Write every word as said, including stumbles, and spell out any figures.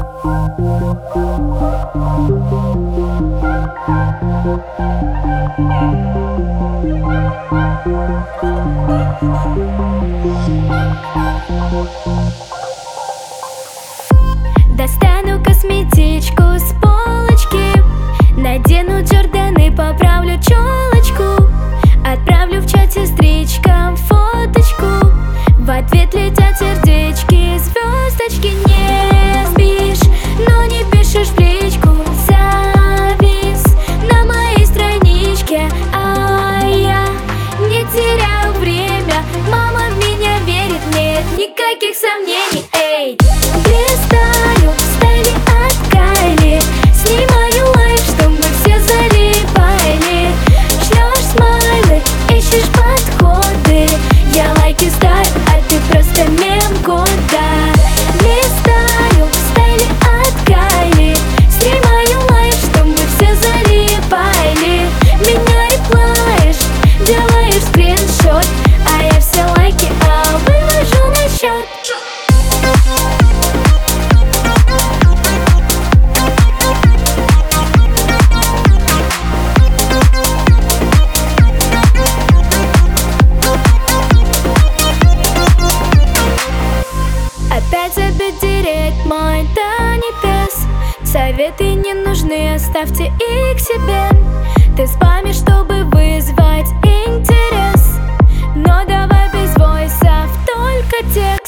Достану косметичку с полочки, надену Джорданы, поправлю челочку, отправлю в чат сестричкам фоточку. В ответ летят сердечки, звездочки. Не спишь, но не пишешь в личку. Завис на моей страничке, а я не теряю время. Мама в меня верит, нет никаких сомнений. Эй, листаю стайли от Кайли, снимаю лайф, что мы все залипали. Шлешь смайлы, ищешь подходы, я лайки ставлю, а ты просто мем года. Листаю стайли от Кайли, снимаю лайф, что мы все залипали. Меня реплаешь, делаешь скриншот, а я все лайки, а выложу на счет. Опять забить директ мой до небес. Советы не нужны, оставьте их себе. Ты спамишь, чтобы вызвать интерес, но давай без войсов, только текст.